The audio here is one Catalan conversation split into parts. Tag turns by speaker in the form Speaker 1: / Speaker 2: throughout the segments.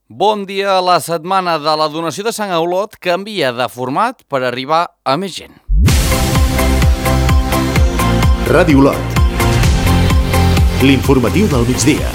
Speaker 1: Bon dia. La setmana de la donació de sang a Olot canvia de format per arribar a més gent.
Speaker 2: Ràdio Olot. L'informatiu del migdia.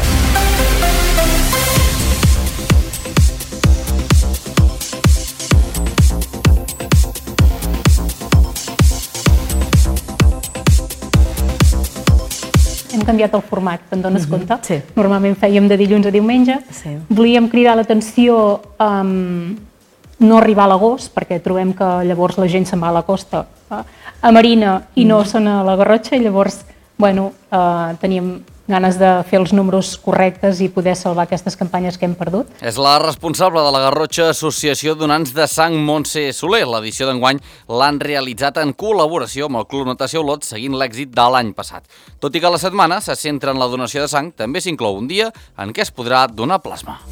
Speaker 3: Hem canviat el format, te'n dones compte?
Speaker 4: Sí.
Speaker 3: Normalment fèiem de dilluns a diumenge.
Speaker 4: Sí.
Speaker 3: Volíem cridar l'atenció a no arribar a l'agost, perquè trobem que llavors la gent se'n va a la costa, a Marina, i no són a la Garrotxa, i llavors teníem ganes de fer els números correctes i poder salvar aquestes campanyes que hem perdut.
Speaker 1: És la responsable de la Garrotxa Associació Donants de Sang, Montse Soler. L'edició d'enguany l'han realitzat en col·laboració amb el Club Natació Olot, seguint l'èxit de l'any passat. Tot i que la setmana se centra en la donació de sang, també s'inclou un dia en què es podrà donar plasma.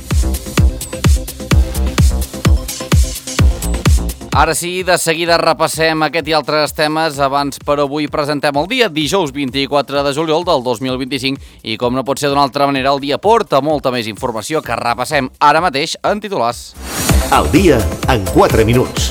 Speaker 1: Ara sí, de seguida repassem aquest i altres temes. Abans, per avui, presentem el dia dijous 24 de juliol del 2025 i, com no pot ser d'una altra manera, el dia porta molta més informació que repassem ara mateix en titulars.
Speaker 2: El dia en 4 minuts.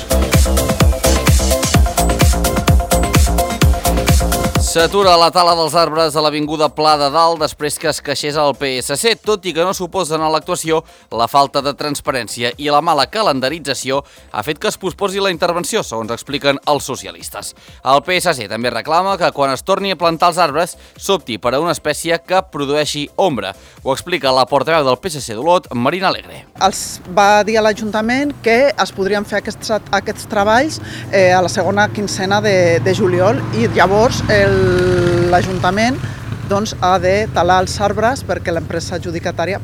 Speaker 1: S'atura la tala dels arbres a l'Avinguda Pla de Dalt després que es queixés el PSC, tot i que no suposen a l'actuació la falta de transparència i la mala calendarització ha fet que es posposi la intervenció, segons expliquen els socialistes. El PSC també reclama que quan es torni a plantar els arbres s'opti per a una espècie que produeixi ombra. Ho explica la portaveu del PSC d'Olot, Marina Alegre.
Speaker 5: Els va dir a l'Ajuntament que es podrien fer aquests treballs a la segona quincena de juliol i llavors l'Ajuntament ha de talar els arbres perquè l'empresa adjudicatària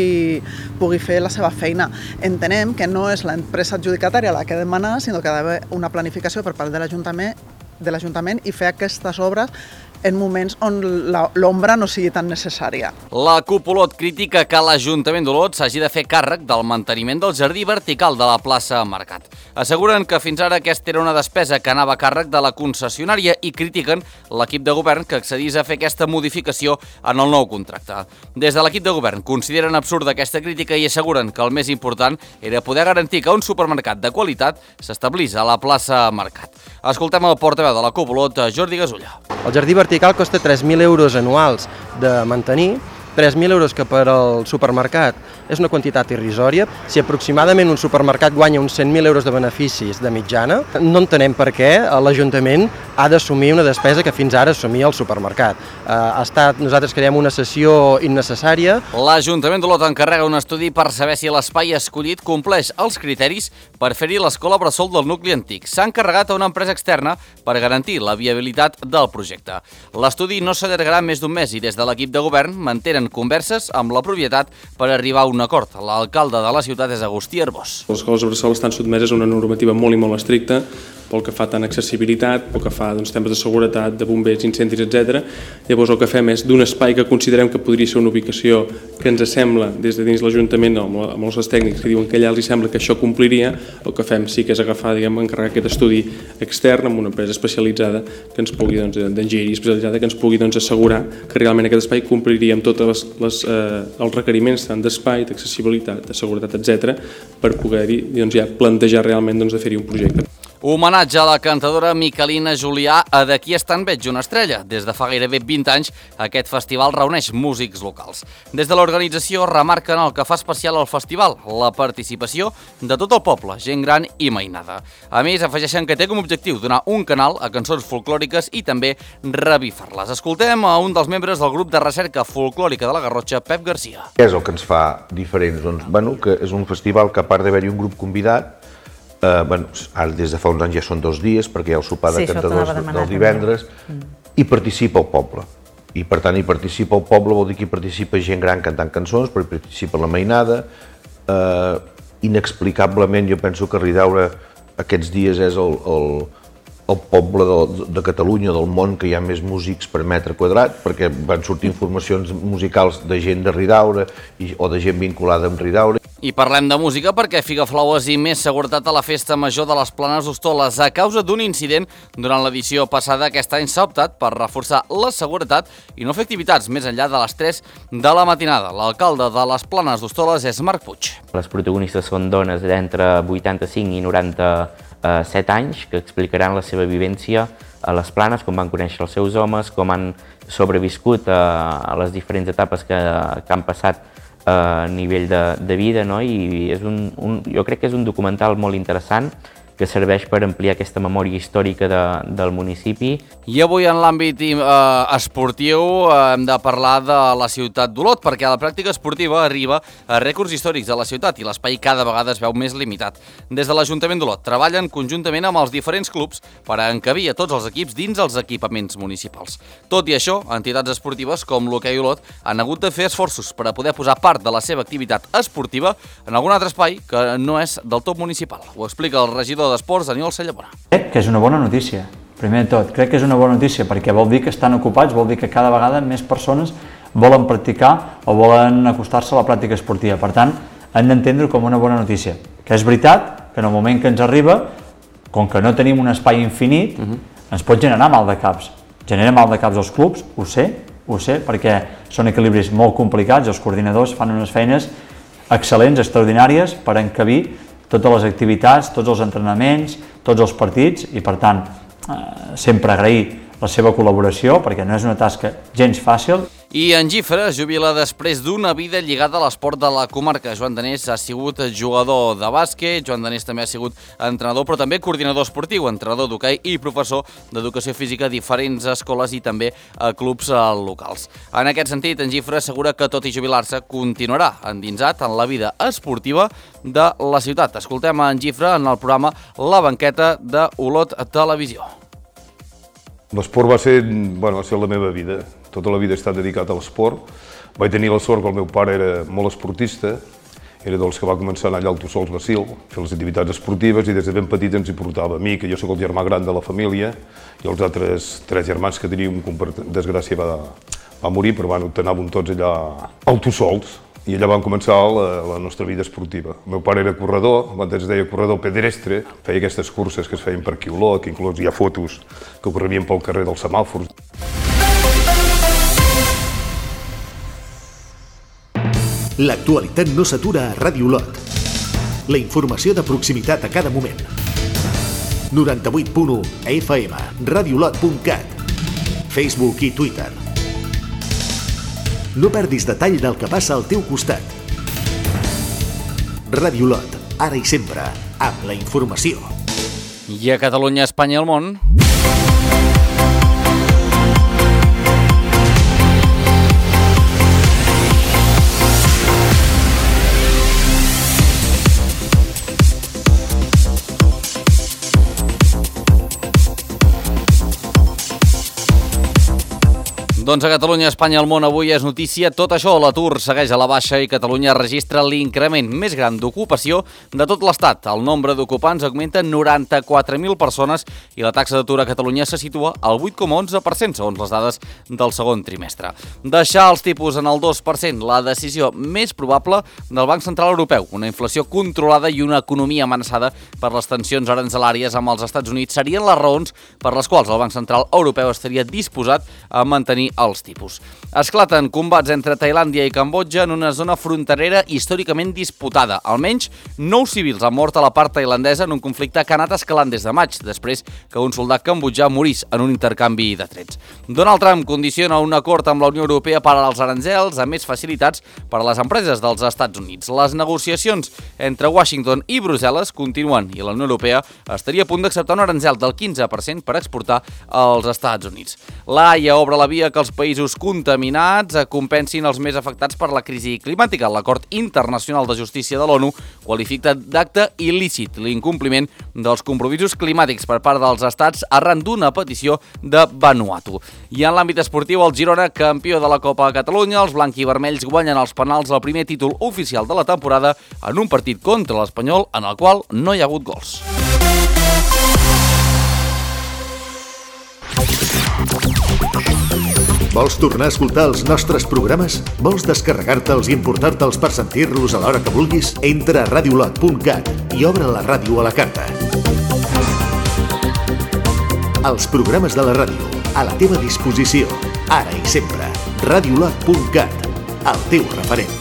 Speaker 5: pugui fer la seva feina. Entenem que no és l'empresa adjudicatària la que demana, sinó que ha d'haver una planificació per part de l'Ajuntament i fer aquestes obres en moments on l'ombra no sigui tan necessària.
Speaker 1: La CUP Olot critica que l'Ajuntament d'Olot s'hagi de fer càrrec del manteniment del jardí vertical de la plaça Mercat. Asseguren que fins ara aquesta era una despesa que anava a càrrec de la concessionària i critiquen l'equip de govern que accedís a fer aquesta modificació en el nou contracte. Des de l'equip de govern consideren absurda aquesta crítica i asseguren que el més important era poder garantir que un supermercat de qualitat s'establís a la plaça Mercat. Escoltem el portaveu de la CUP Olot, Jordi Gasulla.
Speaker 6: El jardí vertical costa 3.000 euros anuals de mantenir, 3.000 euros que per al supermercat és una quantitat irrisòria. Si aproximadament un supermercat guanya uns 100.000 euros de beneficis de mitjana, no entenem per què l'Ajuntament ha d'assumir una despesa que fins ara assumia el supermercat. Nosaltres creiem una sessió innecessària.
Speaker 1: L'Ajuntament d'Olot encarrega un estudi per saber si l'espai escollit compleix els criteris per fer-hi l'escola bressol del nucli antic. S'ha encarregat a una empresa externa per garantir la viabilitat del projecte. L'estudi no s'allargarà més d'un mes i des de l'equip de govern mantenen converses amb la propietat per arribar a un acord. L'alcalde de la ciutat és Agustí Arbós.
Speaker 7: Les escoles bressol estan sotmeses a una normativa molt i molt estricta pel que fa tant a accessibilitat, pel que fa temes de seguretat, de bombers, incendis, etc. Llavors el que fem és d'un espai que considerem que podria ser una ubicació que ens sembla des de dins l'Ajuntament amb els tècnics que diuen que allà els sembla que això compliria, el que fem sí que és agafar, encarregar aquest estudi extern amb una empresa especialitzada que ens pugui, d'enginyeria especialitzada, que ens pugui assegurar que realment aquest espai compliria amb tots els requeriments tant d'espai, d'accessibilitat, de seguretat, etc. per poder-hi ja plantejar realment de fer-hi un projecte.
Speaker 1: Homenatge a la cantadora Miquelina Julià a D'aquí estant veig una estrella. Des de fa gairebé 20 anys, aquest festival reuneix músics locals. Des de l'organització remarquen el que fa especial al festival, la participació de tot el poble, gent gran i mainada. A més, afegeixen que té com a objectiu donar un canal a cançons folclòriques i també revifar-les. Escoltem a un dels membres del grup de recerca folclòrica de la Garrotxa, Pep Garcia.
Speaker 8: Què és el que ens fa diferents? Que és un festival que a part d'haver-hi un grup convidat, ara des de fa uns anys ja són 2 dies perquè hi ha el sopar de cantadors del divendres, i participa el poble. I per tant hi participa el poble vol dir que hi participa gent gran cantant cançons, però hi participa la mainada. Inexplicablement jo penso que Ridaura aquests dies és el poble de Catalunya, del món, que hi ha més músics per metre quadrat, perquè van sortir informacions musicals de gent de Ridaura o de gent vinculada amb Ridaura.
Speaker 1: I parlem de música perquè Figaflaues i més seguretat a la festa major de les Planes d'Hostoles. A causa d'un incident durant l'edició passada, aquest any s'ha optat per reforçar la seguretat i no fer activitats més enllà de les 3 de la matinada. L'alcalde de les Planes d'Hostoles és Marc Puig.
Speaker 4: Les protagonistes són dones d'entre 85 i 97 anys que explicaran la seva vivència a les Planes, com van conèixer els seus homes, com han sobreviscut a les diferents etapes que han passat a nivell de vida, no? I jo crec que és un documental molt interessant que serveix per ampliar aquesta memòria històrica del municipi.
Speaker 1: I avui en l'àmbit esportiu hem de parlar de la ciutat d'Olot, perquè la pràctica esportiva arriba a rècords històrics de la ciutat i l'espai cada vegada es veu més limitat. Des de l'Ajuntament d'Olot treballen conjuntament amb els diferents clubs per encabir a tots els equips dins els equipaments municipals. Tot i això, entitats esportives com l'Hoquei Olot han hagut de fer esforços per a poder posar part de la seva activitat esportiva en algun altre espai que no és del tot municipal. Ho explica el regidor d'Esports, Daniel Sallabona.
Speaker 9: Crec que és una bona notícia, primer de tot. Crec que és una bona notícia perquè vol dir que estan ocupats, vol dir que cada vegada més persones volen practicar o volen acostar-se a la pràctica esportiva. Per tant, han d'entendre com una bona notícia. Que és veritat que en el moment que ens arriba, com que no tenim un espai infinit, ens pot generar mal de caps. Genera mal de caps als clubs, ho sé, perquè són equilibris molt complicats, els coordinadors fan unes feines excel·lents, extraordinàries, per encabir totes les activitats, tots els entrenaments, tots els partits i, per tant, sempre agrair la seva col·laboració perquè no és una tasca gens fàcil.
Speaker 1: I en Gifre es jubila després d'una vida lligada a l'esport de la comarca. Joan Danés ha sigut jugador de bàsquet, Joan Danés també ha sigut entrenador, però també coordinador esportiu, entrenador d'hoquei i professor d'educació física a diferents escoles i també a clubs locals. En aquest sentit, en Gifre assegura que tot i jubilar-se continuarà endinsat en la vida esportiva de la ciutat. Escoltem en Gifre en el programa La Banqueta de Olot Televisió.
Speaker 10: L'esport va ser la meva vida. Tota la vida he estat dedicat a l'esport. Vaig tenir la sort que el meu pare era molt esportista, era dels que va començar a anar allà al Tossols Basil, fer les activitats esportives i des de ben petit ens hi portava. A mi, que jo sóc el germà gran de la família, i els altres 3 germans que teníem, per desgràcia va morir, però anàvem tots allà al Tossols. I allà vam començar la nostra vida esportiva. El meu pare era corredor, abans es deia corredor pedestre, feia aquestes curses que es feien per aquí a Olot, que inclús hi ha fotos que correvien pel carrer dels semàfors.
Speaker 2: L'actualitat no s'atura a Ràdio Olot. La informació de proximitat a cada moment. 98.1 FM, radioolot.cat, Facebook i Twitter. No perdis detall del que passa al teu costat. Ràdio Olot, ara i sempre, amb la informació.
Speaker 1: I a Catalunya, Espanya i el món... Doncs a Catalunya, Espanya i el món avui és notícia tot això. L'atur segueix a la baixa i Catalunya registra l'increment més gran d'ocupació de tot l'Estat. El nombre d'ocupants augmenta 94.000 persones i la taxa d'atur a Catalunya se situa al 8,11%, segons les dades del segon trimestre. Deixar els tipus en el 2%, la decisió més probable del Banc Central Europeu. Una inflació controlada i una economia amenaçada per les tensions aranzelàries amb els Estats Units serien les raons per les quals el Banc Central Europeu estaria disposat a mantenir els tipus. Esclaten combats entre Tailàndia i Cambodja en una zona fronterera històricament disputada. Almenys 9 civils han mort a la part tailandesa en un conflicte que ha anat escalant des de maig, després que un soldat cambodjà morís en un intercanvi de trets. Donald Trump condiciona un acord amb la Unió Europea per als aranzels a més facilitats per a les empreses dels Estats Units. Les negociacions entre Washington i Brussel·les continuen i la Unió Europea estaria a punt d'acceptar un aranzel del 15% per exportar als Estats Units. La Haia obre la via que els països contaminats compensin els més afectats per la crisi climàtica. L'Acord Internacional de Justícia de l'ONU qualifica d'acte il·lícit l'incompliment dels compromisos climàtics per part dels estats arran d'una petició de Vanuatu. I en l'àmbit esportiu, el Girona, campió de la Copa a Catalunya, els blanquivermells guanyen els penals el primer títol oficial de la temporada en un partit contra l'Espanyol en el qual no hi ha hagut gols.
Speaker 2: Vols tornar a escoltar els nostres programes? Vols descarregar-te'ls i importar-te'ls per sentir-los a l'hora que vulguis? Entra a radiolot.cat i obre la ràdio a la carta. Els programes de la ràdio, a la teva disposició, ara i sempre. Radiolot.cat, el teu referent.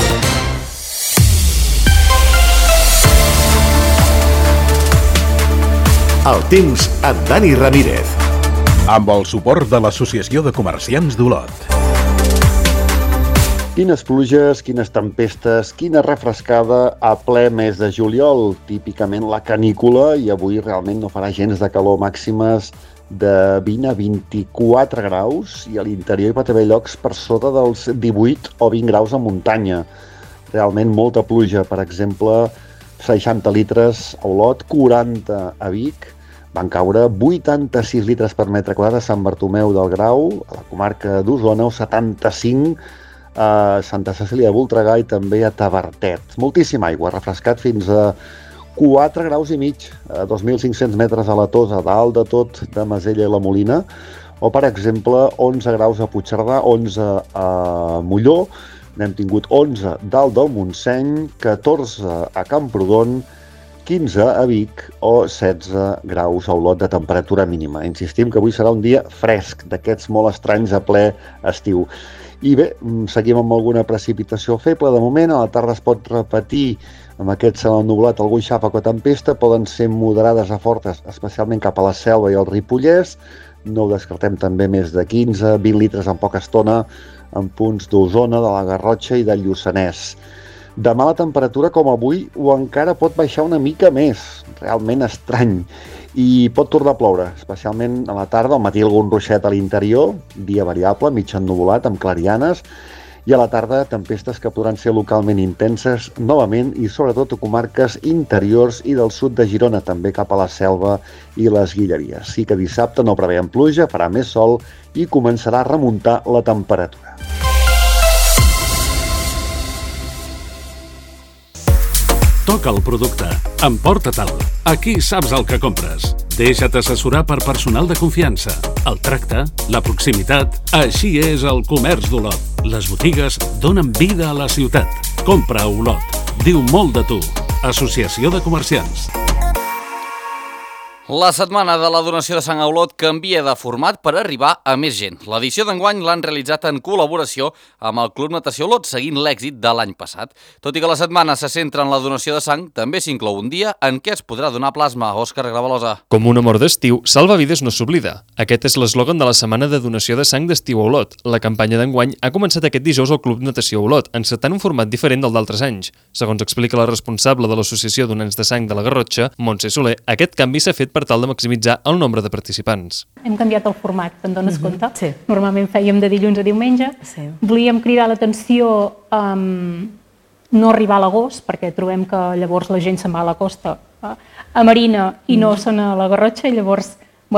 Speaker 2: El temps amb Dani Ramírez.
Speaker 11: Amb el suport de l'Associació de Comerciants d'Olot.
Speaker 12: Quines pluges, quines tempestes, quina refrescada a ple mes de juliol. Típicament la canícula, i avui realment no farà gens de calor, màximes de 20 a 24 graus, i a l'interior hi pot haver llocs per sota dels 18 o 20 graus a muntanya. Realment molta pluja, per exemple, 60 litres a Olot, 40 a Vic, van caure 86 litres per metre quadrat a Sant Bartomeu del Grau, a la comarca d'Osona, o 75 a Santa Cecília de Voltregà i també a Tavertet. Moltíssima aigua, refrescat fins a 4 graus i mig, a 2.500 metres a la Tosa, dalt de tot de Masella i la Molina, o per exemple 11 graus a Puigcerdà, 11 a Molló, n'hem tingut 11 dalt del Montseny, 14 a Camprodon, 15 a Vic o 16 graus a Olot de temperatura mínima. Insistim que avui serà un dia fresc, d'aquests molt estranys a ple estiu. I bé, seguim amb alguna precipitació feble de moment. A la tarda es pot repetir amb aquest cel ennublat algun xàfec o tempesta, poden ser moderades a fortes, especialment cap a la Selva i el Ripollès. No ho descartem també més de 15-20 litres en poca estona en punts d'Osona, de la Garrotxa i del Lluçanès. Demà la temperatura, com avui, o encara pot baixar una mica més, realment estrany, i pot tornar a ploure, especialment a la tarda, al matí algun ruixet a l'interior, dia variable, mig ennuvolat, amb clarianes, i a la tarda tempestes que podran ser localment intenses novament i sobretot a comarques interiors i del sud de Girona, també cap a la Selva i les Guilleries. Sí que dissabte no preveiem pluja, farà més sol i començarà a remuntar la temperatura.
Speaker 13: Toca el producte. Emporta-te'l. Aquí saps el que compres. Deixa't assessorar per personal de confiança. El tracte, la proximitat... Així és el comerç d'Olot. Les botigues donen vida a la ciutat. Compra a Olot. Diu molt de tu. Associació de Comerciants.
Speaker 1: La setmana de la donació de sang a Olot canvia de format per arribar a més gent. L'edició d'enguany l'han realitzat en col·laboració amb el Club Natació Olot, seguint l'èxit de l'any passat. Tot i que la setmana se centra en la donació de sang, també s'inclou un dia en què es podrà donar plasma. Òscar Gravalosa.
Speaker 14: Com un amor d'estiu, salva vides no s'oblida. Aquest és l'eslògan de la setmana de donació de sang d'estiu a Olot. La campanya d'enguany ha començat aquest dijous al Club Natació Olot, encetant un format diferent del d'altres anys. Segons explica la responsable de l'Associació Donants de Sang de la Garrotxa, Montse Soler, aquest canvi s'ha fet per tal de maximitzar el nombre de participants.
Speaker 3: Hem canviat el format, te'n dones compte? Sí. Normalment fèiem de dilluns a diumenge. Sí. Volíem cridar l'atenció a no arribar a l'agost, perquè trobem que llavors la gent se'n va a la costa a Marina i no són a la Garrotxa, i llavors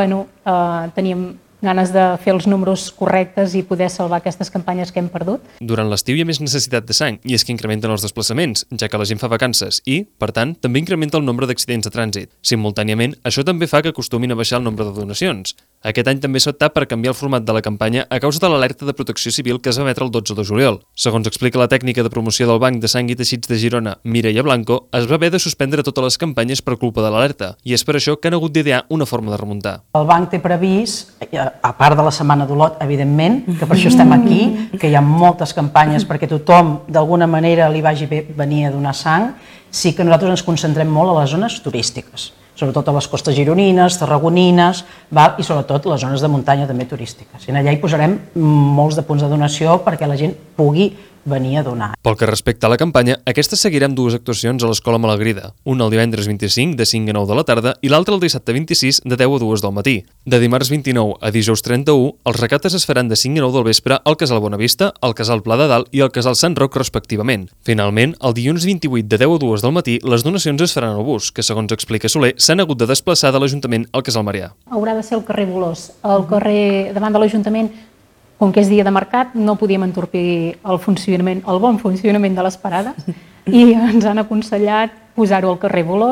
Speaker 3: teníem ganes de fer els números correctes i poder salvar aquestes campanyes que hem perdut.
Speaker 14: Durant l'estiu hi ha més necessitat de sang i és que incrementen els desplaçaments, ja que la gent fa vacances i, per tant, també incrementa el nombre d'accidents de trànsit. Simultàniament, això també fa que acostumin a baixar el nombre de donacions. Aquest any també s'ha optat per canviar el format de la campanya a causa de l'alerta de protecció civil que es va emetre el 12 de juliol. Segons explica la tècnica de promoció del Banc de Sang i Teixits de Girona, Mireia Blanco, es va haver de suspendre totes les campanyes per culpa de l'alerta i és per això que han hagut d'idear una forma de remuntar.
Speaker 15: El banc té previst, a part de la Setmana d'Olot, evidentment, que per això estem aquí, que hi ha moltes campanyes perquè tothom d'alguna manera li vagi bé venir a donar sang, sí que nosaltres ens concentrem molt a les zones turístiques, sobretot a les costes gironines, tarragonines, i sobretot les zones de muntanya també turístiques. I allà hi posarem molts de punts de donació perquè la gent pugui venir a donar.
Speaker 14: Pel que respecta a la campanya, aquesta seguirà amb dues actuacions a l'Escola Malagrida, una el divendres 25 de 5 a 9 de la tarda i l'altra el dissabte 26 de 10 a 2 del matí. De dimarts 29 a dijous 31, els recaptes es faran de 5 a 9 del vespre al Casal Bonavista, al Casal Pla de Dalt i al Casal Sant Roc respectivament. Finalment, el dilluns 28 de 10 a 2 del matí, les donacions es faran al bus, que segons explica Soler, s'han hagut de desplaçar de l'Ajuntament al Casal Marià.
Speaker 3: Haurà de ser el carrer Bolós. El carrer davant de l'Ajuntament, com que és dia de mercat, no podíem entorpir el bon funcionament de les parades i ens han aconsellat posar-ho al carrer Bolós,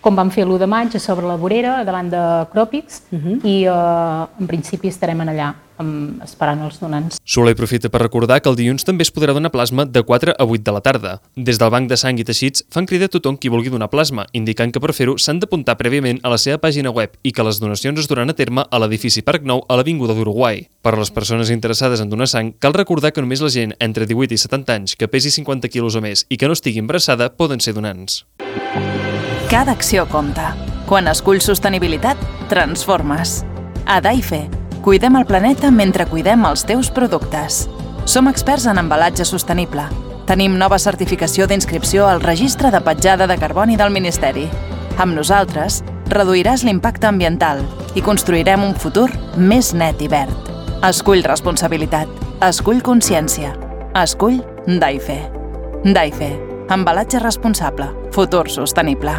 Speaker 3: com vam fer l'1 de maig a sobre la vorera, davant de Cropix, i en principi estarem allà esperant els donants.
Speaker 14: Soler aprofita per recordar que el dilluns també es podrà donar plasma de 4 a 8 de la tarda. Des del Banc de Sang i Teixits fan crida a tothom qui vulgui donar plasma, indicant que per fer-ho s'han d'apuntar prèviament a la seva pàgina web i que les donacions es duran a terme a l'edifici Parc Nou a l'Avinguda d'Uruguai. Per a les persones interessades en donar sang, cal recordar que només la gent entre 18 i 70 anys que pesi 50 quilos o més i que no estigui embarassada poden ser donants.
Speaker 16: Cada acció compta. Quan esculls sostenibilitat, transformes. A Daife, cuidem el planeta mentre cuidem els teus productes. Som experts en embalatge sostenible. Tenim nova certificació d'inscripció al Registre de Petjada de Carboni del Ministeri. Amb nosaltres, reduiràs l'impacte ambiental i construirem un futur més net i verd. Escull responsabilitat. Escull consciència. Escull Daife. Daife. Embalatge responsable. Futur sostenible.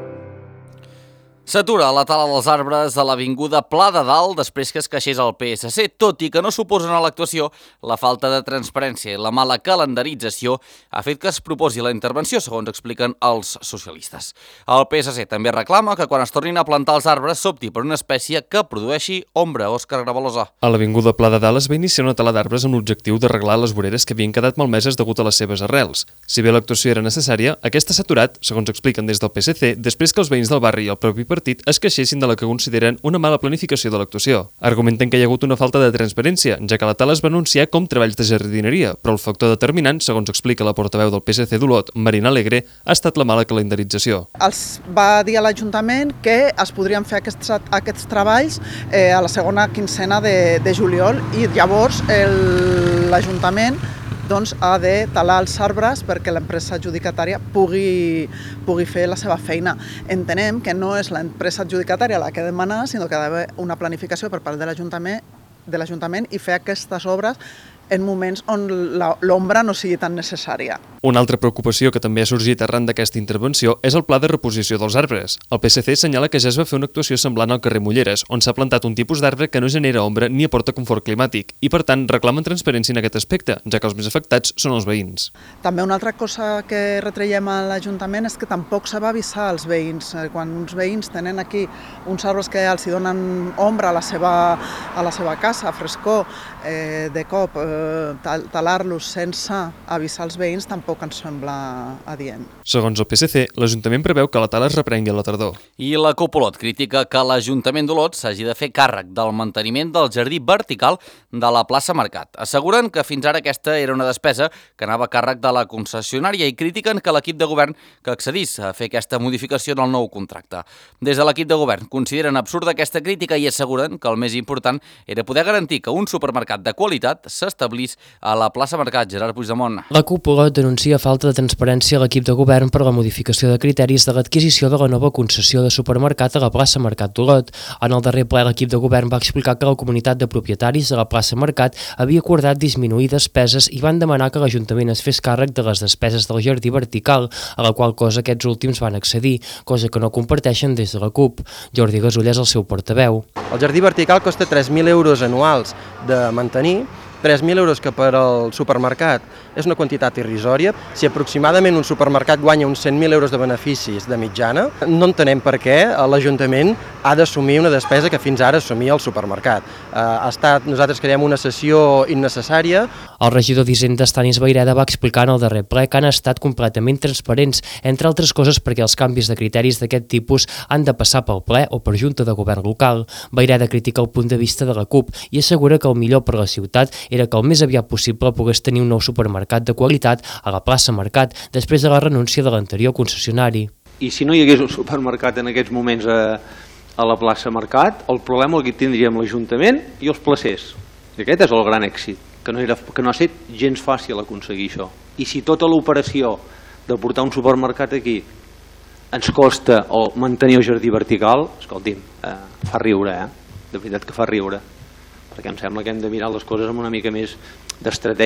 Speaker 1: S'atura la tala dels arbres a l'Avinguda Pla de Dalt després que es queixés el PSC, tot i que no suposen a l'actuació la falta de transparència i la mala calendarització ha fet que es proposi la intervenció, segons expliquen els socialistes. El PSC també reclama que quan es tornin a plantar els arbres s'opti per una espècie que produeixi ombra. Òscar Gravalosa.
Speaker 14: A l'Avinguda Pla de Dalt es va iniciar una tala d'arbres amb l'objectiu d'arreglar les voreres que havien quedat malmeses degut a les seves arrels. Si bé l'actuació era necessària, aquesta s'ha aturat, segons expliquen des del PSC, després que els veïns del barri i el propi partit es queixessin de la que consideren una mala planificació de l'actuació. Argumenten que hi ha hagut una falta de transparència, ja que la tala es va anunciar com treballs de jardineria, però el factor determinant, segons explica la portaveu del PSC d'Olot, Marina Alegre, ha estat la mala calendarització.
Speaker 5: Els va dir a l'Ajuntament que es podrien fer aquests treballs a la segona quinzena de juliol i llavors l'Ajuntament ha de talar els arbres perquè l'empresa adjudicatària pugui fer la seva feina. Entenem que no és l'empresa adjudicatària la que demana, sinó que ha d'haver una planificació per part de l'Ajuntament i fer aquestes obres en moments on l'ombra no sigui tan necessària.
Speaker 14: Una altra preocupació que també ha sorgit arran d'aquesta intervenció és el pla de reposició dels arbres. El PSC assenyala que ja es va fer una actuació semblant al carrer Mulleres, on s'ha plantat un tipus d'arbre que no genera ombra ni aporta confort climàtic i, per tant, reclamen transparència en aquest aspecte, ja que els més afectats són els veïns.
Speaker 5: També una altra cosa que retreiem a l'Ajuntament és que tampoc se va avisar als veïns. Quan uns veïns tenen aquí uns arbres que els donen ombra a la seva casa, frescor, de cop talar-los sense avisar els veïns tampoc ens sembla adient.
Speaker 14: Segons el PSC, l'Ajuntament preveu que la tala es reprengui a la tardor.
Speaker 1: I la CUP Olot critica que l'Ajuntament d'Olot s'hagi de fer càrrec del manteniment del jardí vertical de la plaça Mercat. Asseguren que fins ara aquesta era una despesa que anava a càrrec de la concessionària i critiquen que l'equip de govern que accedís a fer aquesta modificació en el nou contracte. Des de l'equip de govern consideren absurda aquesta crítica i asseguren que el més important era poder garantir que un supermercat de qualitat s'establís a la plaça Mercat. Gerard Puigdemont.
Speaker 17: La CUP Olot denuncia falta de transparència a l'equip de govern per la modificació de criteris de l'adquisició de la nova concessió de supermercat a la plaça Mercat d'Olot. En el darrer ple, l'equip de govern va explicar que la comunitat de propietaris de la plaça Mercat havia acordat disminuir despeses i van demanar que l'Ajuntament es fes càrrec de les despeses del jardí vertical, a la qual cosa aquests últims van accedir, cosa que no comparteixen des de la CUP. Jordi Gasull és el seu portaveu.
Speaker 6: El jardí vertical costa 3.000 euros anuals de mantenir, 3.000 euros que per al supermercat és una quantitat irrisòria. Si aproximadament un supermercat guanya uns 100.000 euros de beneficis de mitjana, no entenem per què l'Ajuntament ha d'assumir una despesa que fins ara assumia el supermercat. Nosaltres creiem una sessió innecessària.
Speaker 17: El regidor d'Hisenda, Stanis Vayreda, va explicar en el darrer ple que han estat completament transparents, entre altres coses perquè els canvis de criteris d'aquest tipus han de passar pel ple o per junta de govern local. Vayreda critica el punt de vista de la CUP i assegura que el millor per a la ciutat era que el més aviat possible pogués tenir un nou supermercat de qualitat a la plaça Mercat després de la renúncia de l'anterior concessionari.
Speaker 18: I si no hi hagués un supermercat en aquests moments a la plaça Mercat, el problema el tindríem l'Ajuntament i els placers. I aquest és el gran èxit, que no ha estat gens fàcil aconseguir això. I si tota l'operació de portar un supermercat aquí ens costa o mantenir el jardí vertical, escolti'm, fa riure, de veritat que fa riure, perquè em sembla que hem de mirar les coses amb una mica més d'estratègia.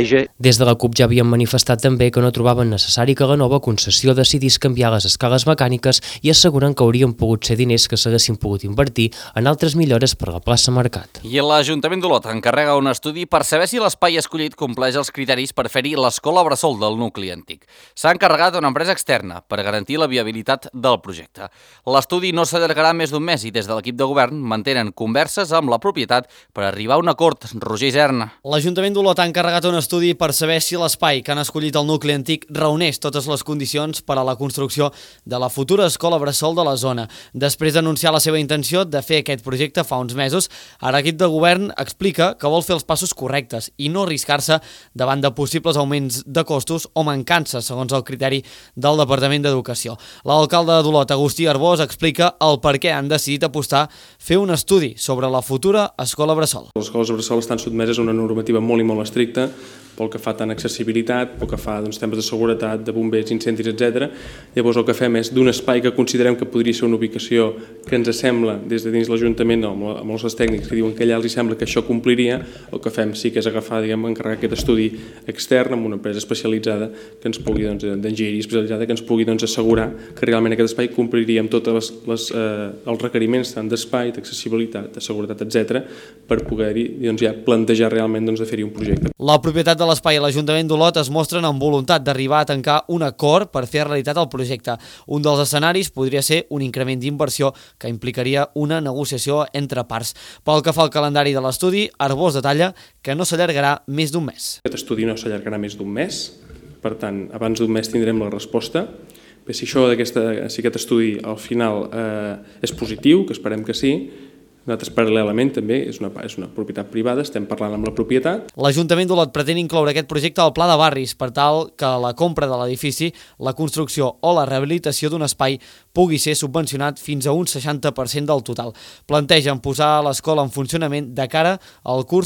Speaker 17: Des de la CUP ja havien manifestat també que no trobaven necessari que la nova concessió decidís canviar les escales mecàniques i asseguren que haurien pogut ser diners que s'haguessin pogut invertir en altres millores per la plaça Mercat.
Speaker 1: I l'Ajuntament d'Olot encarrega un estudi per saber si l'espai escollit compleix els criteris per fer-hi l'escola bressol del nucli antic. S'ha encarregat una empresa externa per garantir la viabilitat del projecte. L'estudi no s'allargarà més d'un mes i des de l'equip de govern mantenen converses amb la propietat per arribar a un acord. Roger Iserna.
Speaker 19: L'Ajuntament d'Olot ha encarregat un estudi per saber si l'espai que han escollit el nucli antic reuneix totes les condicions per a la construcció de la futura escola bressol de la zona. Després d'anunciar la seva intenció de fer aquest projecte fa uns mesos, ara l'equip de govern explica que vol fer els passos correctes i no arriscar-se davant de possibles augments de costos o mancances, segons el criteri del Departament d'Educació. L'alcalde d'Olot, Agustí Arbós, explica el per què han decidit apostar fer un estudi sobre la futura escola bressol.
Speaker 7: Les escoles bressol estan sotmeses a una normativa molt i molt estricta pel que fa tant a accessibilitat, pel que fa a temes de seguretat, de bombers, incendis, etc. Llavors el que fem és d'un espai que considerem que podria ser una ubicació que ens sembla des de dins l'Ajuntament, amb els tècnics que diuen que allà els sembla que això compliria, el que fem sí que és agafar, encarregar aquest estudi extern amb una empresa especialitzada que ens pugui, d'enginyeria especialitzada, que ens pugui assegurar que realment aquest espai compliria amb tots els requeriments tant d'espai, d'accessibilitat, de seguretat, etc., per poder-hi ja plantejar realment de fer-hi un projecte.
Speaker 19: La propietat de l'espai i l'Ajuntament d'Olot es mostren amb voluntat d'arribar a tancar un acord per fer realitat el projecte. Un dels escenaris podria ser un increment d'inversió que implicaria una negociació entre parts. Pel que fa al calendari de l'estudi, Arbós detalla que no s'allargarà més d'un mes.
Speaker 7: Aquest estudi no s'allargarà més d'un mes, per tant, abans d'un mes tindrem la resposta. Si aquest estudi al final és positiu, que esperem que sí, nosaltres paral·lelament també, és una propietat privada, estem parlant amb la propietat.
Speaker 19: L'Ajuntament d'Olot pretén incloure aquest projecte al Pla de Barris per tal que la compra de l'edifici, la construcció o la rehabilitació d'un espai pugui ser subvencionat fins a un 60% del total. Plantegen posar l'escola en funcionament de cara al curs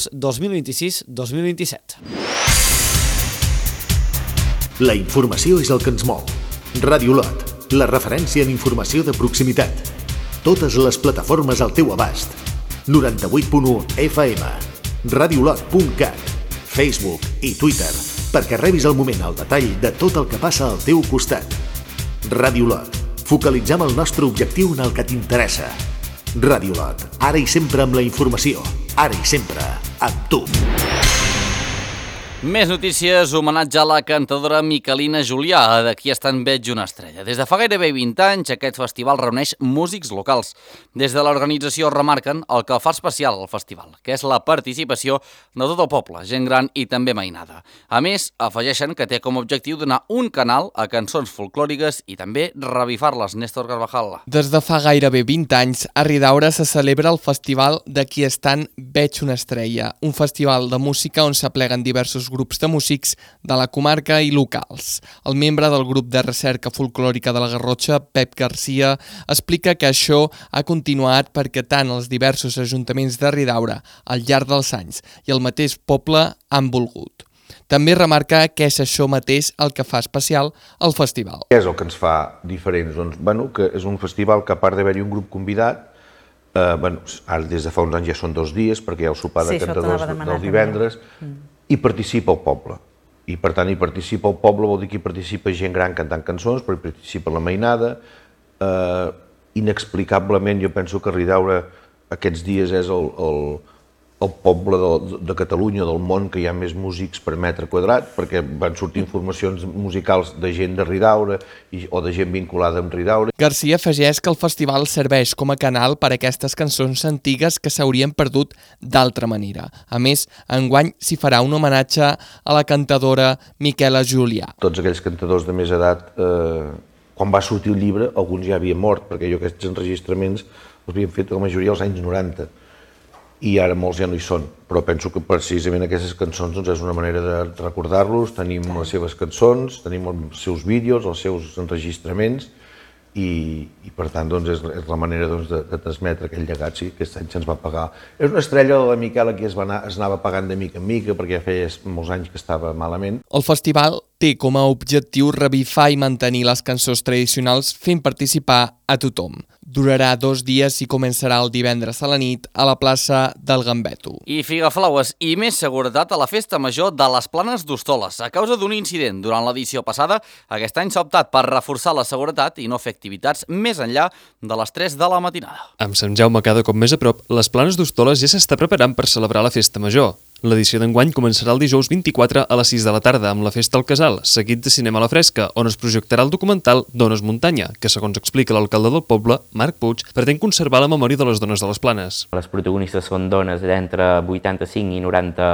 Speaker 19: 2026-2027.
Speaker 2: La informació és el que ens mou. Ràdio Olot, la referència en informació de proximitat. Totes les plataformes al teu abast. 98.1 FM, radiolot.cat, Facebook i Twitter, perquè rebis al moment el detall de tot el que passa al teu costat. Ràdio Olot, focalitzem el nostre objectiu en el que t'interessa. Ràdio Olot, ara i sempre amb la informació, ara i sempre amb tu.
Speaker 1: Més notícies, homenatge a la cantadora Miquelina Julià, de qui estan veig una estrella. Des de fa gairebé 20 anys, aquest festival reuneix músics locals. Des de l'organització remarquen el que fa especial al festival, que és la participació de tot el poble, gent gran i també mainada. A més, afegeixen que té com a objectiu donar un canal a cançons folclòriques i també revifar-les. Néstor Carvajal.
Speaker 20: Des de fa gairebé 20 anys, a Ridaura se celebra el festival De qui estan veig una estrella, un festival de música on s'apleguen diversos grups de músics de la comarca i locals. El membre del grup de recerca folclòrica de la Garrotxa, Pep Garcia, explica que això ha continuat perquè tant els diversos ajuntaments de Ridaura al llarg dels anys i el mateix poble han volgut. També remarca que és això mateix el que fa especial el festival.
Speaker 8: Què és el que ens fa diferents? Doncs, que és un festival que a part d'haver-hi un grup convidat, ara des de fa uns anys ja són 2 dies perquè hi ha el sopar de cantadors del divendres, i participa el poble. I per tant, hi participa el poble vol dir que hi participa gent gran cantant cançons, però hi participa la mainada. Inexplicablement, jo penso que Ridaura aquests dies és el poble de Catalunya, del món, que hi ha més músics per metre quadrat, perquè van sortir informacions musicals de gent de Ridaura o de gent vinculada amb Ridaura.
Speaker 20: Garcia afegeix que el festival serveix com a canal per a aquestes cançons antigues que s'haurien perdut d'altra manera. A més, enguany s'hi farà un homenatge a la cantadora Miquela Julià.
Speaker 8: Tots aquells cantadors de més edat, quan va sortir el llibre, alguns ja havien mort, perquè jo aquests enregistraments els havien fet la majoria als anys 90. I ara molts ja no hi són, però penso que precisament aquestes cançons és una manera de recordar-los, tenim les seves cançons, tenim els seus vídeos, els seus enregistraments i per tant és la manera de transmetre aquell llegat, sí, que aquest any se'ns va pagar. És una estrella de la Miquela que es anava pagant de mica en mica perquè ja feia molts anys que estava malament.
Speaker 20: El festival té com a objectiu revifar i mantenir les cançons tradicionals fent participar a tothom. Durarà 2 dies i començarà el divendres a la nit a la plaça del Gambeto.
Speaker 1: I Figaflaues i més seguretat a la festa major de les Planes d'Hostoles. A causa d'un incident durant l'edició passada, aquest any s'ha optat per reforçar la seguretat i no fer activitats més enllà de les 3 de la matinada.
Speaker 14: Amb Sant Jaume cada cop més a prop, les Planes d'Hostoles ja s'està preparant per celebrar la festa major. L'edició d'enguany començarà el dijous 24 a les 6 de la tarda amb la Festa al Casal, seguit de cinema a la fresca, on es projectarà el documental Dones Muntanya, que, segons explica l'alcalde del poble, Marc Puig, pretén conservar la memòria de les dones de les Planes.
Speaker 4: Les protagonistes són dones d'entre 85 i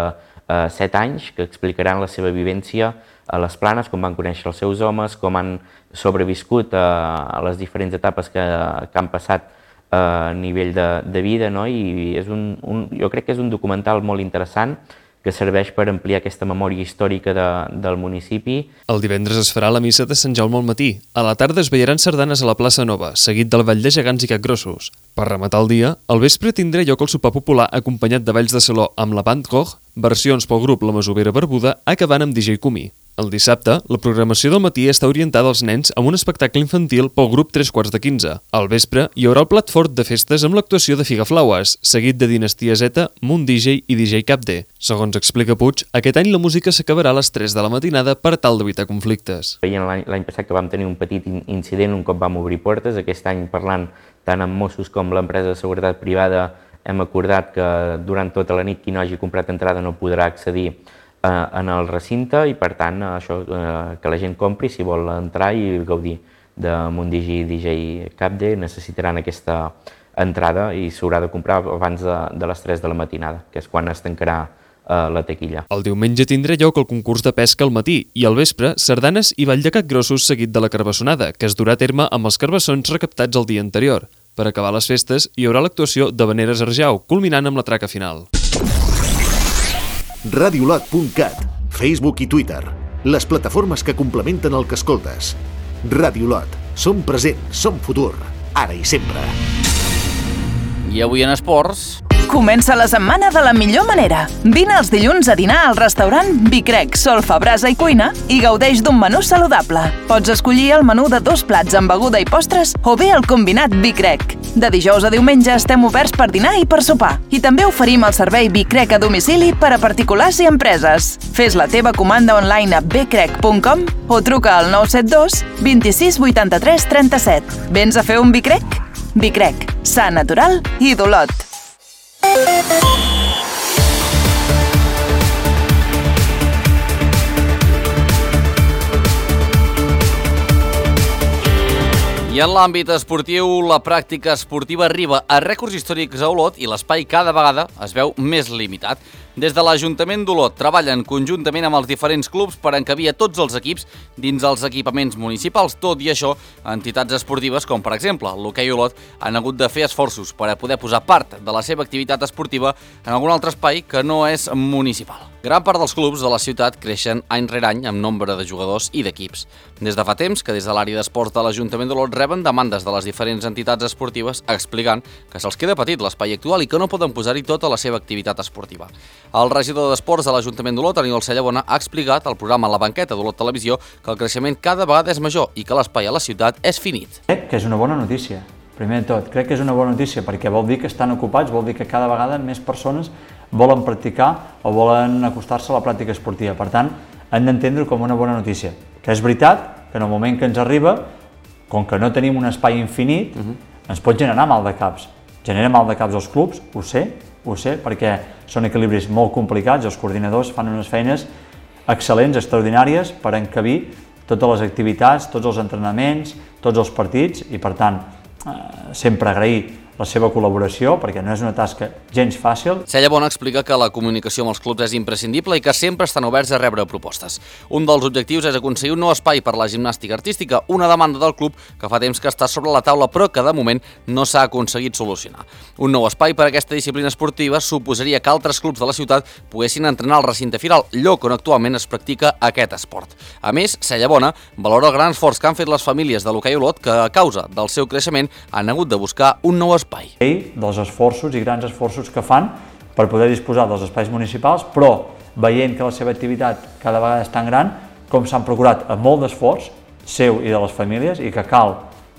Speaker 4: 97 anys que explicaran la seva vivència a les Planes, com van conèixer els seus homes, com han sobreviscut a les diferents etapes que han passat a nivell de vida, no? I jo crec que és un documental molt interessant que serveix per ampliar aquesta memòria històrica del municipi.
Speaker 14: El divendres es farà la missa de Sant Jaume al matí. A la tarda es ballaran sardanes a la plaça Nova, seguit del ball de gegants i capgrossos. Per rematar el dia, al vespre tindrà lloc el sopar popular acompanyat de balls de saló amb la Band Gogh, versions pel grup La Masovera Barbuda, acabant amb DJ Cumí. El dissabte, la programació del matí està orientada als nens amb un espectacle infantil pel grup 3:15. Al vespre hi haurà el plat fort de festes amb l'actuació de Figaflaues, seguit de Dinastia Z, Munt DJ i DJ Cap D. Segons explica Puig, aquest any la música s'acabarà a les 3 de la matinada per tal d'evitar conflictes.
Speaker 4: L'any passat que vam tenir un petit incident un cop vam obrir portes, aquest any parlant tant amb Mossos com l'empresa de seguretat privada hem acordat que durant tota la nit qui no hagi comprat entrada no podrà accedir en el recinte i per tant això, que la gent compri si vol entrar i gaudir de Mundigi i DJ Capde necessitaran aquesta entrada i s'haurà de comprar abans de les 3 de la matinada, que és quan es tancarà la taquilla.
Speaker 14: El diumenge tindrà lloc el concurs de pesca al matí i al vespre sardanes i ball de capgrossos seguit de la carbassonada, que es durà a terme amb els carbassons recaptats el dia anterior. Per acabar les festes hi haurà l'actuació de Veneres Arjau, culminant amb la traca final.
Speaker 2: Radiolot.cat, Facebook i Twitter, les plataformes que complementen el que escoltes. Radiolot, som present, som futur, ara i sempre.
Speaker 1: I avui en esports...
Speaker 16: Comença la setmana de la millor manera. Vine els dilluns a dinar al restaurant Bicrec, Solfa, Brasa i Cuina i gaudeix d'un menú saludable. Pots escollir el menú de 2 plats amb beguda i postres o bé el combinat Bicrec. De dijous a diumenge estem oberts per dinar i per sopar. I també oferim el servei Bicrec a domicili per a particulars i empreses. Fes la teva comanda online a bcrec.com o truca al 972 26 83 37. Vens a fer un Bicrec? Bicrec, sa, natural i d'Olot.
Speaker 1: I en l'àmbit esportiu, la pràctica esportiva arriba a rècords històrics a Olot i l'espai cada vegada es veu més limitat. Des de l'Ajuntament d'Olot treballen conjuntament amb els diferents clubs per encabir a tots els equips dins els equipaments municipals. Tot i això, entitats esportives com per exemple l'Hoquei Olot han hagut de fer esforços per a poder posar part de la seva activitat esportiva en algun altre espai que no és municipal. Gran part dels clubs de la ciutat creixen any rere any amb nombre de jugadors i d'equips. Des de fa temps que des de l'àrea d'esports de l'Ajuntament d'Olot reben demandes de les diferents entitats esportives explicant que se'ls queda petit l'espai actual i que no poden posar-hi tota la seva activitat esportiva. El regidor d'Esports de l'Ajuntament d'Olot, Aniol Cellabona, ha explicat al programa La Banqueta d'Olot Televisió que el creixement cada vegada és major i que l'espai a la ciutat és finit.
Speaker 9: Crec que és una bona notícia. Primer de tot, crec que és una bona notícia perquè vol dir que estan ocupats, vol dir que cada vegada més persones volen practicar o volen acostar-se a la pràctica esportiva. Per tant, han d'entendre com una bona notícia. Que és veritat que en el moment que ens arriba, com que no tenim un espai infinit, ens pot generar mal de caps. Genera mal de caps als clubs, ho sé, perquè són equilibris molt complicats, els coordinadors fan unes feines excel·lents, extraordinàries, per encabir totes les activitats, tots els entrenaments, tots els partits, i per tant, sempre agrair la seva col·laboració, perquè no és una tasca gens fàcil.
Speaker 1: Cellabona explica que la comunicació amb els clubs és imprescindible i que sempre estan oberts a rebre propostes. Un dels objectius és aconseguir un nou espai per la gimnàstica artística, una demanda del club que fa temps que està sobre la taula però que de moment no s'ha aconseguit solucionar. Un nou espai per a aquesta disciplina esportiva suposaria que altres clubs de la ciutat poguessin entrenar al recinte firal, lloc on actualment es practica aquest esport. A més, Cellabona valora el gran esforç que han fet les famílies de l'Hoquei Olot que, a causa del seu creixement, han hagut de buscar un nou espai.
Speaker 9: Dels esforços i grans esforços que fan per poder disposar dels espais municipals, però veient que la seva activitat cada vegada és tan gran, com s'han procurat amb molt d'esforç seu i de les famílies i que cal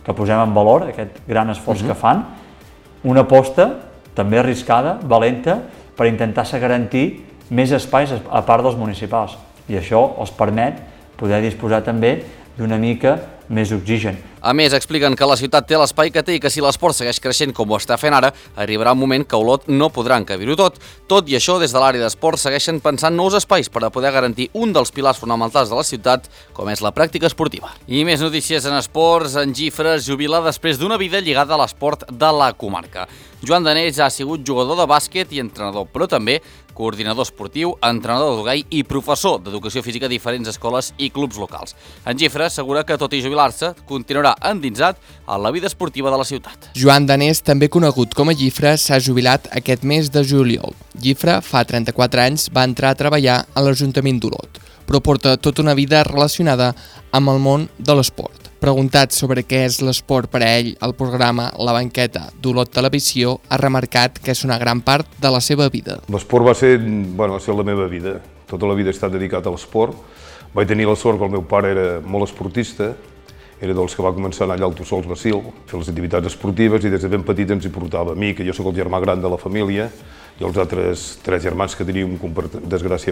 Speaker 9: que posem en valor aquest gran esforç que fan, una aposta també arriscada, valenta, per intentar-se garantir més espais a part dels municipals. I això els permet poder disposar també d'una mica més oxigen.
Speaker 1: A més, expliquen que la ciutat té l'espai que té i que si l'esport segueix creixent com ho està fent ara, arribarà un moment que a Olot no podrà encabir-ho tot. Tot i això, des de l'àrea d'esport segueixen pensant nous espais per a poder garantir un dels pilars fonamentals de la ciutat, com és la pràctica esportiva. I més notícies en esports. En Gifra es jubila després d'una vida lligada a l'esport de la comarca. Joan Danés ha sigut jugador de bàsquet i entrenador, però també coordinador esportiu, entrenador d'hoquei i professor d'educació física a diferents escoles i clubs locals. En Gifra assegura que, tot i jubilar-se, continuarà endinsat a la vida esportiva de la ciutat.
Speaker 20: Joan Danés, també conegut com a Gifra, s'ha jubilat aquest mes de juliol. Gifra, fa 34 anys, va entrar a treballar a l'Ajuntament d'Olot, però porta tota una vida relacionada amb el món de l'esport. Preguntat sobre què és l'esport per a ell, el programa La Banqueta d'Olot Televisió ha remarcat que és una gran part de la seva vida.
Speaker 10: L'esport va ser la meva vida. Tota la vida he estat dedicat a l'esport. Vaig tenir la sort que el meu pare era molt esportista, era dels que va començar a anar allà al Tossols Basil, fer les activitats esportives, i des de ben petit ens hi portava a mi, que jo sóc el germà gran de la família, i els altres 3 germans que teníem, per desgràcia,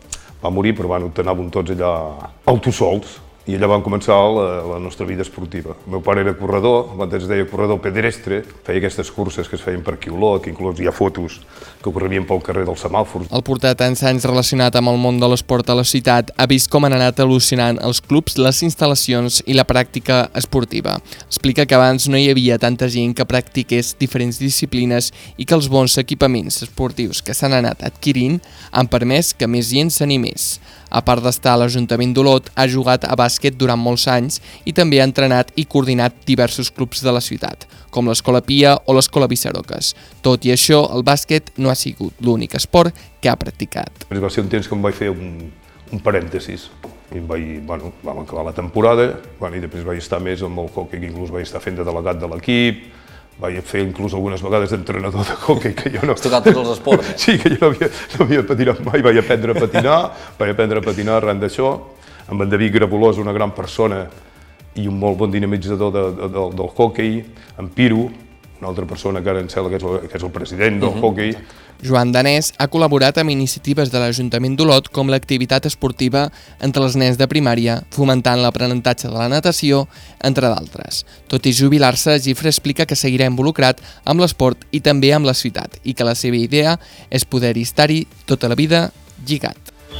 Speaker 10: va morir, però anàvem tots allà al Tossols. I allà vam començar la nostra vida esportiva. El meu pare era corredor, abans es deia corredor pedestre, feia aquestes curses que es feien per aquí a Olot, que inclús hi ha fotos que correrien pel carrer dels semàfors.
Speaker 20: El portar tants anys relacionat amb el món de l'esport a la ciutat ha vist com han anat evolucionant els clubs, les instal·lacions i la pràctica esportiva. Explica que abans no hi havia tanta gent que practiqués diferents disciplines i que els bons equipaments esportius que s'han anat adquirint han permès que més gent s'animés. A part d'estar a l'Ajuntament d'Olot, ha jugat a bàsquet durant molts anys i també ha entrenat i coordinat diversos clubs de la ciutat, com l'Escola Pia o l'Escola Visseroques. Tot i això, el bàsquet no ha sigut l'únic esport que ha practicat.
Speaker 10: Va ser un temps que em vaig fer un parèntesis. I vam acabar la temporada i després vaig estar més amb el hoquei, que inclús vaig estar fent de delegat de l'equip. Vaig fer inclús algunes vegades d'entrenador de hoquei, que jo no...
Speaker 1: Has tocat tots els esports, eh?
Speaker 10: Sí, que jo no havia patinat mai, vaig aprendre a patinar arran d'això. En David Grabolós, una gran persona i un molt bon dinamitzador del hoquei. En Piru, una altra persona que ara em sembla que és el president del hoquei.
Speaker 20: Joan Danés ha col·laborat amb iniciatives de l'Ajuntament d'Olot com l'activitat esportiva entre els nens de primària, fomentant l'aprenentatge de la natació, entre d'altres. Tot i jubilar-se, Gifra explica que seguirà involucrat amb l'esport i també amb la ciutat i que la seva idea és poder-hi estar-hi tota la vida lligat.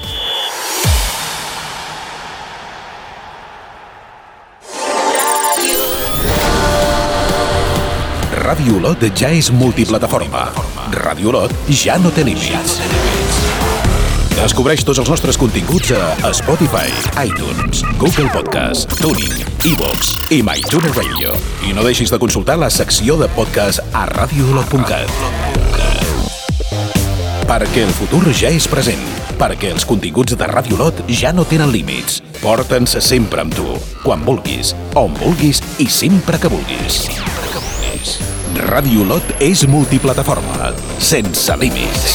Speaker 11: Ràdio Olot ja és multiplataforma. Ràdio Olot ja no té límits. Descobreix tots els nostres continguts a Spotify, iTunes, Google Podcast, TuneIn, iVoox i MyTuner Radio. I no deixis de consultar la secció de podcast a radioolot.cat. Perquè el futur ja és present. Perquè els continguts de Ràdio Olot ja no tenen límits. Porta'ns sempre amb tu, quan vulguis, on vulguis i sempre que vulguis. Ràdio Olot és multiplataforma, sense límits.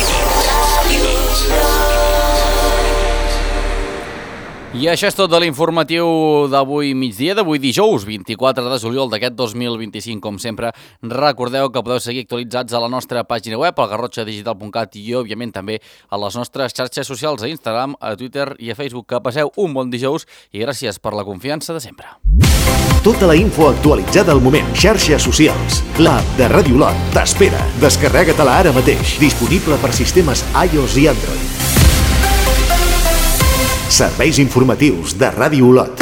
Speaker 1: I això és tot de l'informatiu d'avui migdia, d'avui dijous, 24 de juliol d'aquest 2025. Com sempre, recordeu que podeu seguir actualitzats a la nostra pàgina web, al garrotxadigital.cat i, òbviament, també a les nostres xarxes socials, a Instagram, a Twitter i a Facebook. Que passeu un bon dijous i gràcies per la confiança de sempre.
Speaker 2: Tota la info actualitzada al moment. Xarxes socials. L'app de Ràdio Olot t'espera. Descarrega-te-la ara mateix. Disponible per sistemes iOS i Android. Serveis informatius de Ràdio Olot.